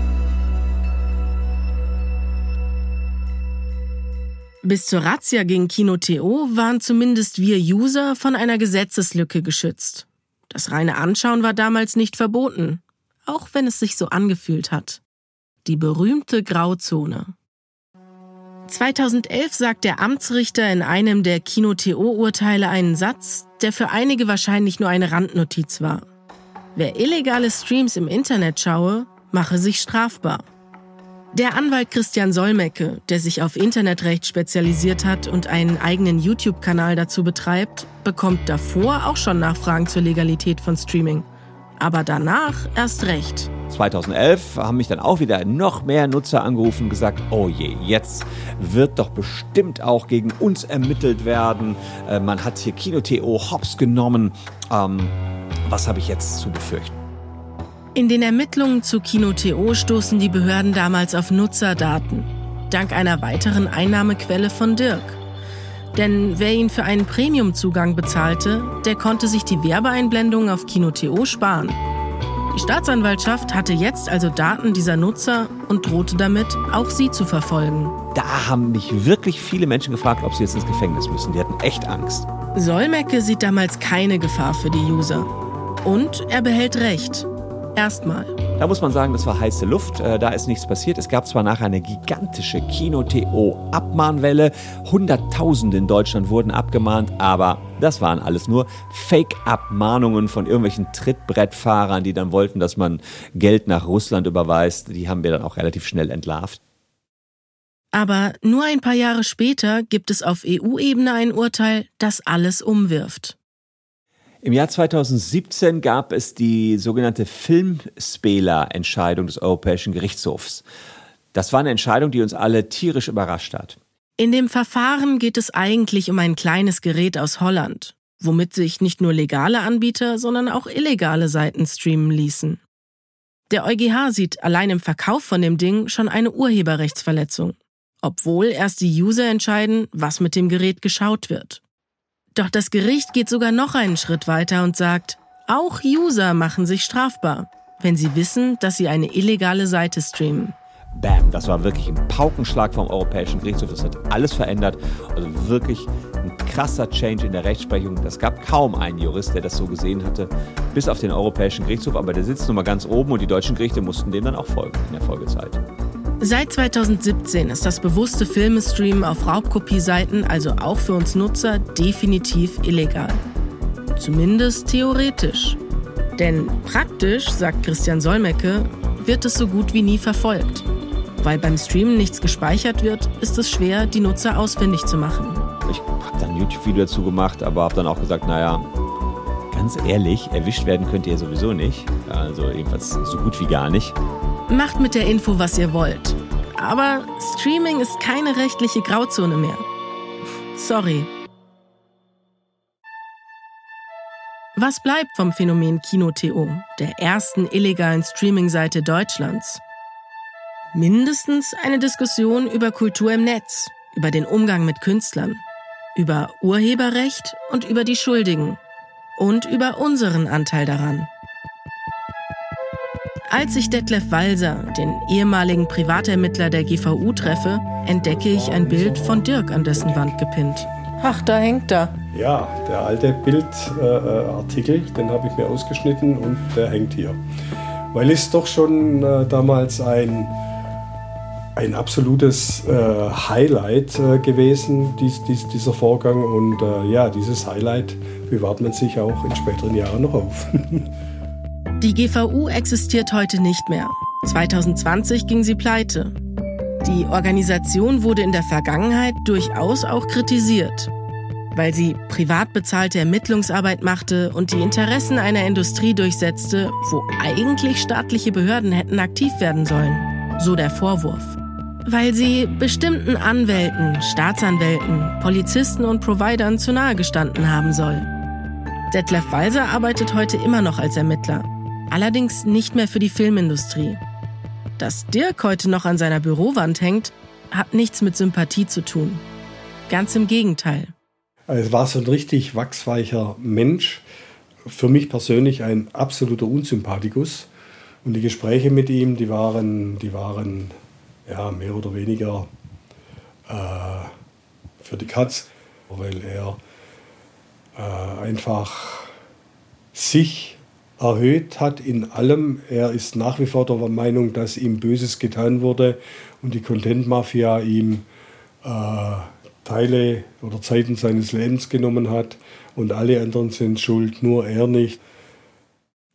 Bis zur Razzia gegen Kino T O waren zumindest wir User von einer Gesetzeslücke geschützt. Das reine Anschauen war damals nicht verboten, auch wenn es sich so angefühlt hat. Die berühmte Grauzone. zweitausendelf sagt der Amtsrichter in einem der Kino T O-Urteile einen Satz, der für einige wahrscheinlich nur eine Randnotiz war. Wer illegale Streams im Internet schaue, mache sich strafbar. Der Anwalt Christian Solmecke, der sich auf Internetrecht spezialisiert hat und einen eigenen YouTube-Kanal dazu betreibt, bekommt davor auch schon Nachfragen zur Legalität von Streaming. Aber danach erst recht. zweitausendelf haben mich dann auch wieder noch mehr Nutzer angerufen und gesagt, oh je, jetzt wird doch bestimmt auch gegen uns ermittelt werden. Äh, man hat hier Kino.to hops genommen. Ähm, was habe ich jetzt zu befürchten? In den Ermittlungen zu Kino.to stoßen die Behörden damals auf Nutzerdaten. Dank einer weiteren Einnahmequelle von Dirk. Denn wer ihn für einen Premium-Zugang bezahlte, der konnte sich die Werbeeinblendungen auf Kino.to sparen. Die Staatsanwaltschaft hatte jetzt also Daten dieser Nutzer und drohte damit, auch sie zu verfolgen. Da haben mich wirklich viele Menschen gefragt, ob sie jetzt ins Gefängnis müssen. Die hatten echt Angst. Solmecke sieht damals keine Gefahr für die User. Und er behält Recht. Erstmal. Da muss man sagen, das war heiße Luft, da ist nichts passiert. Es gab zwar nachher eine gigantische Kino.to-Abmahnwelle, Hunderttausende in Deutschland wurden abgemahnt, aber das waren alles nur Fake-Abmahnungen von irgendwelchen Trittbrettfahrern, die dann wollten, dass man Geld nach Russland überweist. Die haben wir dann auch relativ schnell entlarvt. Aber nur ein paar Jahre später gibt es auf E U-Ebene ein Urteil, das alles umwirft. Im Jahr zweitausendsiebzehn gab es die sogenannte Filmspela-Entscheidung des Europäischen Gerichtshofs. Das war eine Entscheidung, die uns alle tierisch überrascht hat. In dem Verfahren geht es eigentlich um ein kleines Gerät aus Holland, womit sich nicht nur legale Anbieter, sondern auch illegale Seiten streamen ließen. Der EuGH sieht allein im Verkauf von dem Ding schon eine Urheberrechtsverletzung, obwohl erst die User entscheiden, was mit dem Gerät geschaut wird. Doch das Gericht geht sogar noch einen Schritt weiter und sagt, auch User machen sich strafbar, wenn sie wissen, dass sie eine illegale Seite streamen. Bam, das war wirklich ein Paukenschlag vom Europäischen Gerichtshof. Das hat alles verändert. Also wirklich ein krasser Change in der Rechtsprechung. Das gab kaum einen Jurist, der das so gesehen hatte, bis auf den Europäischen Gerichtshof. Aber der sitzt nun mal ganz oben und die deutschen Gerichte mussten dem dann auch folgen in der Folgezeit. Seit zweitausendsiebzehn ist das bewusste Filmestreamen auf Raubkopieseiten, also auch für uns Nutzer, definitiv illegal. Zumindest theoretisch. Denn praktisch, sagt Christian Solmecke, wird es so gut wie nie verfolgt. Weil beim Streamen nichts gespeichert wird, ist es schwer, die Nutzer ausfindig zu machen. Ich habe dann ein YouTube-Video dazu gemacht, aber habe dann auch gesagt, naja, ganz ehrlich, erwischt werden könnt ihr sowieso nicht. Also jedenfalls so gut wie gar nicht. Macht mit der Info, was ihr wollt. Aber Streaming ist keine rechtliche Grauzone mehr. Sorry. Was bleibt vom Phänomen Kino.to, der ersten illegalen Streaming-Seite Deutschlands? Mindestens eine Diskussion über Kultur im Netz, über den Umgang mit Künstlern, über Urheberrecht und über die Schuldigen und über unseren Anteil daran. Als ich Detlef Walser, den ehemaligen Privatermittler der G V U, treffe, entdecke ich ein Bild von Dirk an dessen Wand gepinnt. Ach, da hängt er. Ja, der alte Bildartikel, äh, den habe ich mir ausgeschnitten und der hängt hier. Weil es doch schon äh, damals ein, ein absolutes äh, Highlight äh, gewesen, dies, dies, dieser Vorgang. Und äh, ja, dieses Highlight bewahrt man sich auch in späteren Jahren noch auf. Die G V U existiert heute nicht mehr. zweitausendzwanzig ging sie pleite. Die Organisation wurde in der Vergangenheit durchaus auch kritisiert, weil sie privat bezahlte Ermittlungsarbeit machte und die Interessen einer Industrie durchsetzte, wo eigentlich staatliche Behörden hätten aktiv werden sollen. So der Vorwurf. Weil sie bestimmten Anwälten, Staatsanwälten, Polizisten und Providern zu nahe gestanden haben soll. Detlef Walser arbeitet heute immer noch als Ermittler. Allerdings nicht mehr für die Filmindustrie. Dass Dirk heute noch an seiner Bürowand hängt, hat nichts mit Sympathie zu tun. Ganz im Gegenteil. Es war so ein richtig wachsweicher Mensch. Für mich persönlich ein absoluter Unsympathikus. Und die Gespräche mit ihm, die waren, die waren ja, mehr oder weniger äh, für die Katz, weil er äh, einfach sich erhöht hat in allem. Er ist nach wie vor der Meinung, dass ihm Böses getan wurde und die Content-Mafia ihm äh, Teile oder Zeiten seines Lebens genommen hat und alle anderen sind schuld, nur er nicht.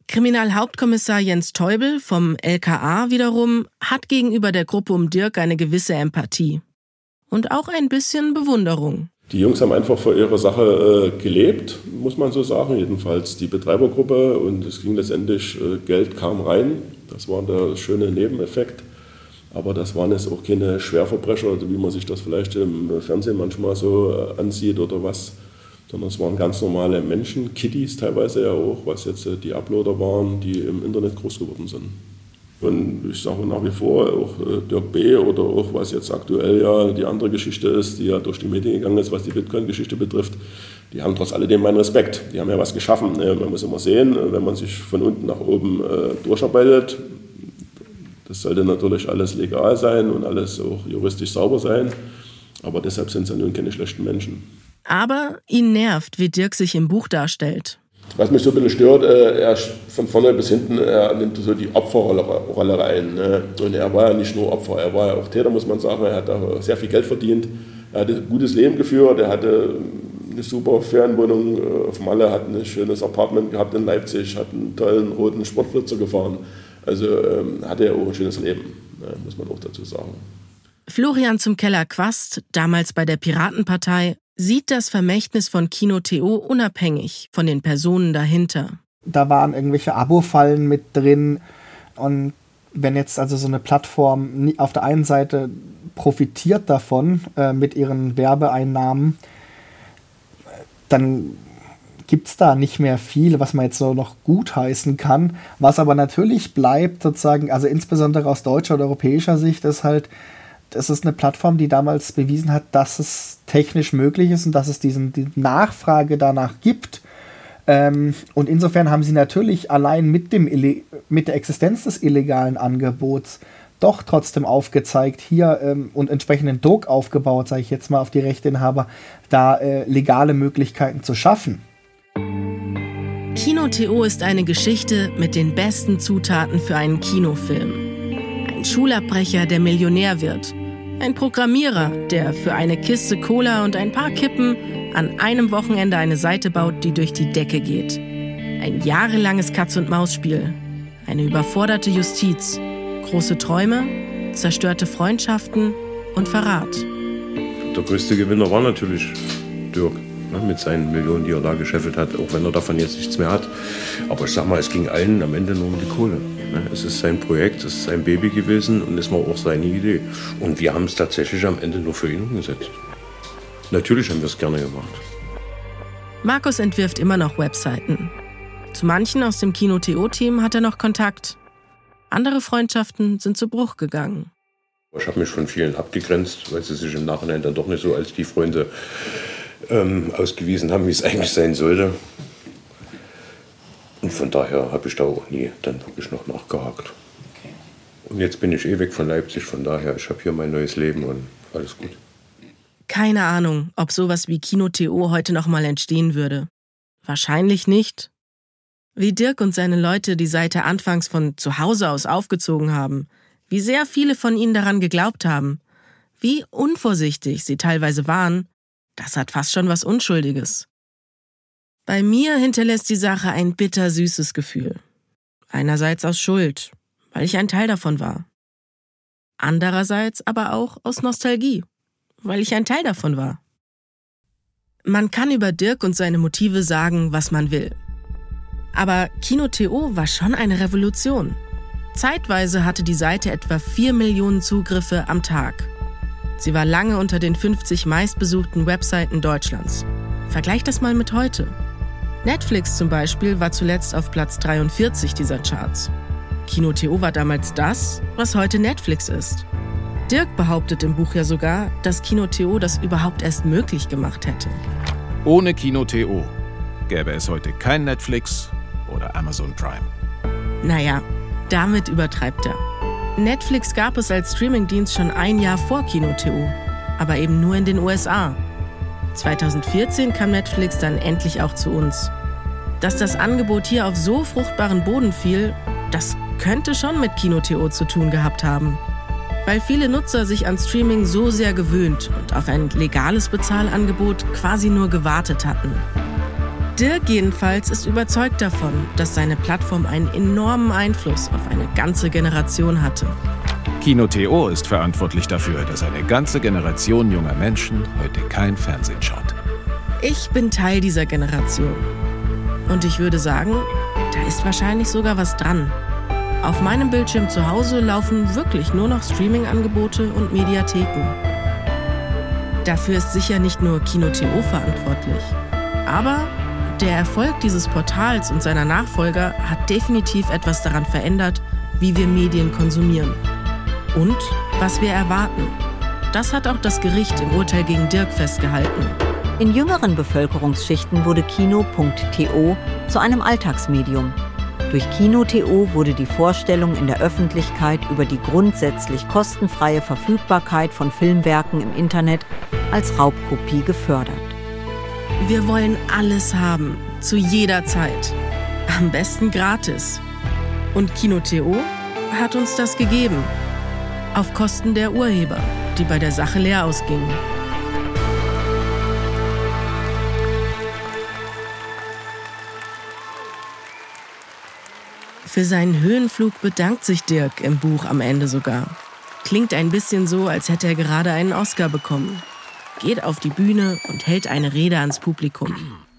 Kriminalhauptkommissar Jens Teubel vom L K A wiederum hat gegenüber der Gruppe um Dirk eine gewisse Empathie. Und auch ein bisschen Bewunderung. Die Jungs haben einfach vor ihrer Sache äh, gelebt, muss man so sagen. Jedenfalls die Betreibergruppe. Und es ging letztendlich, äh, Geld kam rein. Das war der schöne Nebeneffekt. Aber das waren jetzt auch keine Schwerverbrecher, also wie man sich das vielleicht im Fernsehen manchmal so äh, ansieht oder was. Sondern es waren ganz normale Menschen, Kiddies teilweise ja auch, was jetzt äh, die Uploader waren, die im Internet groß geworden sind. Und ich sage nach wie vor, auch äh, Dirk B. oder auch was jetzt aktuell ja die andere Geschichte ist, die ja durch die Medien gegangen ist, was die Bitcoin-Geschichte betrifft, die haben trotz alledem meinen Respekt. Die haben ja was geschaffen. Äh, man muss immer sehen, wenn man sich von unten nach oben äh, durcharbeitet, das sollte natürlich alles legal sein und alles auch juristisch sauber sein, aber deshalb sind es ja nun keine schlechten Menschen. Aber ihn nervt, wie Dirk sich im Buch darstellt. Was mich so ein bisschen stört, äh, er von vorne bis hinten, er nimmt so die Opferrolle Rolle rein. Ne? Und er war ja nicht nur Opfer, er war ja auch Täter, muss man sagen. Er hat auch sehr viel Geld verdient. Er hatte ein gutes Leben geführt, er hatte eine super Ferienwohnung auf Malle, hat ein schönes Apartment gehabt in Leipzig, hat einen tollen roten Sportflitzer gefahren. Also ähm, hatte er auch ein schönes Leben, ne? Muss man auch dazu sagen. Florian zum Keller-Quast, damals bei der Piratenpartei, sieht das Vermächtnis von Kino T O unabhängig von den Personen dahinter. Da waren irgendwelche Abo-Fallen mit drin. Und wenn jetzt also so eine Plattform auf der einen Seite profitiert davon äh, mit ihren Werbeeinnahmen, dann gibt es da nicht mehr viel, was man jetzt so noch gutheißen kann. Was aber natürlich bleibt, sozusagen, also insbesondere aus deutscher oder europäischer Sicht, ist halt, das ist eine Plattform, die damals bewiesen hat, dass es technisch möglich ist und dass es diesen, die Nachfrage danach gibt. Ähm, und insofern haben sie natürlich allein mit, dem, mit der Existenz des illegalen Angebots doch trotzdem aufgezeigt, hier ähm, und entsprechenden Druck aufgebaut, sage ich jetzt mal, auf die Rechteinhaber, da äh, legale Möglichkeiten zu schaffen. Kino T O ist eine Geschichte mit den besten Zutaten für einen Kinofilm. Ein Schulabbrecher, der Millionär wird. Ein Programmierer, der für eine Kiste Cola und ein paar Kippen an einem Wochenende eine Seite baut, die durch die Decke geht. Ein jahrelanges Katz-und-Maus-Spiel. Eine überforderte Justiz. Große Träume, zerstörte Freundschaften und Verrat. Der größte Gewinner war natürlich Dirk, ne, mit seinen Millionen, die er da gescheffelt hat, auch wenn er davon jetzt nichts mehr hat. Aber ich sag mal, es ging allen am Ende nur um die Kohle. Ne. Es ist sein Projekt, es ist sein Baby gewesen und es war auch seine Idee. Und wir haben es tatsächlich am Ende nur für ihn umgesetzt. Natürlich haben wir es gerne gemacht. Markus entwirft immer noch Webseiten. Zu manchen aus dem Kino T O-Team hat er noch Kontakt. Andere Freundschaften sind zu Bruch gegangen. Ich habe mich von vielen abgegrenzt, weil sie sich im Nachhinein dann doch nicht so als die Freunde ähm, ausgewiesen haben, wie es eigentlich sein sollte. Und von daher habe ich da auch nie dann wirklich noch nachgehakt. Okay. Und jetzt bin ich eh weg von Leipzig, von daher, ich habe hier mein neues Leben und alles gut. Keine Ahnung, ob sowas wie Kino T O heute noch mal entstehen würde. Wahrscheinlich nicht. Wie Dirk und seine Leute die Seite anfangs von zu Hause aus aufgezogen haben, wie sehr viele von ihnen daran geglaubt haben, wie unvorsichtig sie teilweise waren, das hat fast schon was Unschuldiges. Bei mir hinterlässt die Sache ein bittersüßes Gefühl. Einerseits aus Schuld, weil ich ein Teil davon war. Andererseits aber auch aus Nostalgie, weil ich ein Teil davon war. Man kann über Dirk und seine Motive sagen, was man will. Aber Kino T O war schon eine Revolution. Zeitweise hatte die Seite etwa vier Millionen Zugriffe am Tag. Sie war lange unter den fünfzig meistbesuchten Webseiten Deutschlands. Vergleich das mal mit heute. Netflix zum Beispiel war zuletzt auf Platz dreiundvierzig dieser Charts. Kino T O war damals das, was heute Netflix ist. Dirk behauptet im Buch ja sogar, dass Kino T O das überhaupt erst möglich gemacht hätte. Ohne Kino T O gäbe es heute kein Netflix oder Amazon Prime. Naja, damit übertreibt er. Netflix gab es als Streamingdienst schon ein Jahr vor Kino T O, aber eben nur in den U S A. zweitausendvierzehn kam Netflix dann endlich auch zu uns. Dass das Angebot hier auf so fruchtbaren Boden fiel, das könnte schon mit Kino T O zu tun gehabt haben. Weil viele Nutzer sich an Streaming so sehr gewöhnt und auf ein legales Bezahlangebot quasi nur gewartet hatten. Dirk jedenfalls ist überzeugt davon, dass seine Plattform einen enormen Einfluss auf eine ganze Generation hatte. KinoTO ist verantwortlich dafür, dass eine ganze Generation junger Menschen heute kein Fernsehen schaut. Ich bin Teil dieser Generation. Und ich würde sagen, da ist wahrscheinlich sogar was dran. Auf meinem Bildschirm zu Hause laufen wirklich nur noch Streaming-Angebote und Mediatheken. Dafür ist sicher nicht nur KinoTO verantwortlich. Aber der Erfolg dieses Portals und seiner Nachfolger hat definitiv etwas daran verändert, wie wir Medien konsumieren. Und was wir erwarten. Das hat auch das Gericht im Urteil gegen Dirk festgehalten. In jüngeren Bevölkerungsschichten wurde Kino.to zu einem Alltagsmedium. Durch KinoTO wurde die Vorstellung in der Öffentlichkeit über die grundsätzlich kostenfreie Verfügbarkeit von Filmwerken im Internet als Raubkopie gefördert. Wir wollen alles haben, zu jeder Zeit. Am besten gratis. Und KinoTO hat uns das gegeben. Auf Kosten der Urheber, die bei der Sache leer ausgingen. Für seinen Höhenflug bedankt sich Dirk im Buch am Ende sogar. Klingt ein bisschen so, als hätte er gerade einen Oscar bekommen. Geht auf die Bühne und hält eine Rede ans Publikum.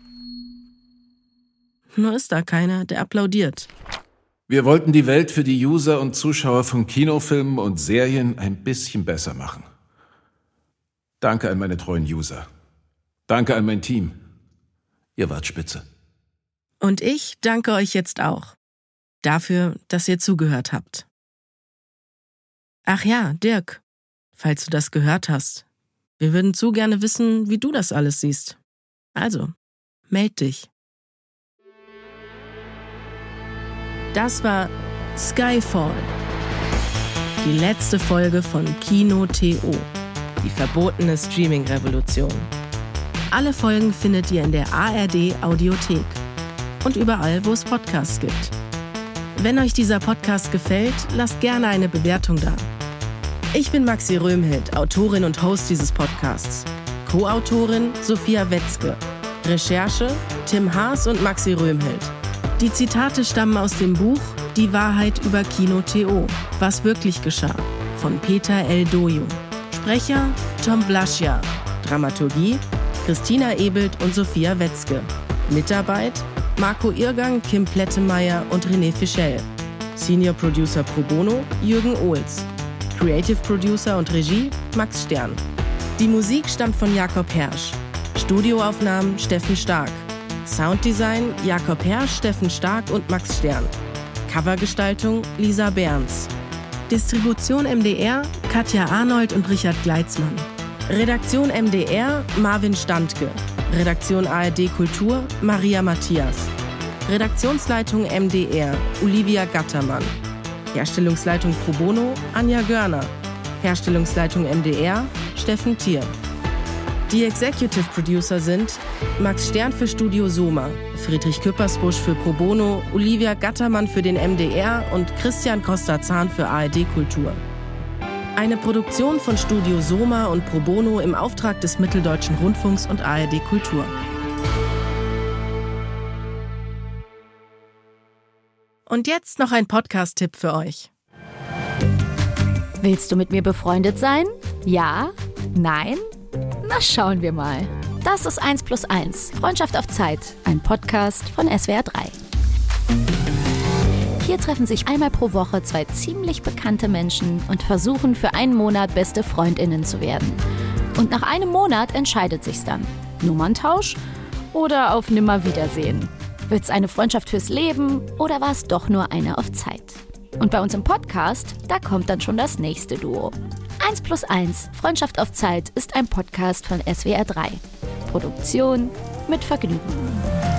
Nur ist da keiner, der applaudiert. Wir wollten die Welt für die User und Zuschauer von Kinofilmen und Serien ein bisschen besser machen. Danke an meine treuen User. Danke an mein Team. Ihr wart spitze. Und ich danke euch jetzt auch. Dafür, dass ihr zugehört habt. Ach ja, Dirk, falls du das gehört hast. Wir würden zu gerne wissen, wie du das alles siehst. Also, meld dich. Das war Skyfall. Die letzte Folge von KinoTO. Die verbotene Streaming-Revolution. Alle Folgen findet ihr in der A R D-Audiothek. Und überall, wo es Podcasts gibt. Wenn euch dieser Podcast gefällt, lasst gerne eine Bewertung da. Ich bin Maxi Röhmhild, Autorin und Host dieses Podcasts. Co-Autorin Sophia Wetzke. Recherche Tim Haas und Maxi Röhmhild. Die Zitate stammen aus dem Buch Die Wahrheit über KinoTO, was wirklich geschah, von Peter L. Dojo. Sprecher Tom Blaschia. Dramaturgie Christina Ebelt und Sophia Wetzke. Mitarbeit Marco Irgang, Kim Plettemeyer und René Fischel. Senior Producer pro bono Jürgen Ohls. Creative Producer und Regie Max Stern. Die Musik stammt von Jakob Hersch. Studioaufnahmen Steffen Stark. Sounddesign Jakob Hersch, Steffen Stark und Max Stern. Covergestaltung Lisa Behrens. Distribution M D R Katja Arnold und Richard Gleitzmann. Redaktion M D R Marvin Standke. Redaktion A R D Kultur Maria Matthias. Redaktionsleitung M D R Olivia Gattermann. Herstellungsleitung pro bono Anja Görner. Herstellungsleitung M D R Steffen Thier. Die Executive Producer sind Max Stern für Studio Soma, Friedrich Küppersbusch für Pro Bono, Olivia Gattermann für den M D R und Christian Costa-Zahn für A R D Kultur. Eine Produktion von Studio Soma und Pro Bono im Auftrag des Mitteldeutschen Rundfunks und A R D Kultur. Und jetzt noch ein Podcast-Tipp für euch. Willst du mit mir befreundet sein? Ja? Nein? Na, schauen wir mal. Das ist eins plus eins, Freundschaft auf Zeit, ein Podcast von S W R drei. Hier treffen sich einmal pro Woche zwei ziemlich bekannte Menschen und versuchen für einen Monat beste FreundInnen zu werden. Und nach einem Monat entscheidet sich's dann. Nummerntausch oder auf Nimmerwiedersehen? Wird's eine Freundschaft fürs Leben oder war es doch nur eine auf Zeit? Und bei uns im Podcast, da kommt dann schon das nächste Duo. eins plus eins, Freundschaft auf Zeit ist ein Podcast von S W R drei. Produktion mit Vergnügen.